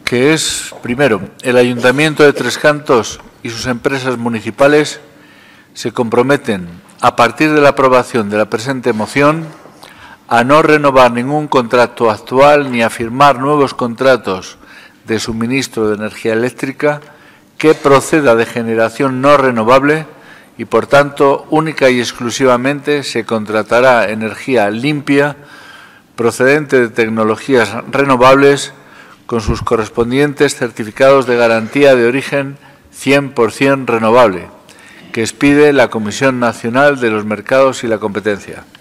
que es, primero, el Ayuntamiento de Tres Cantos y sus empresas municipales se comprometen, a partir de la aprobación de la presente moción, a no renovar ningún contrato actual ni a firmar nuevos contratos de suministro de energía eléctrica que proceda de generación no renovable y, por tanto, única y exclusivamente se contratará energía limpia procedente de tecnologías renovables con sus correspondientes certificados de garantía de origen 100% renovable, que expide la Comisión Nacional de los Mercados y la Competencia.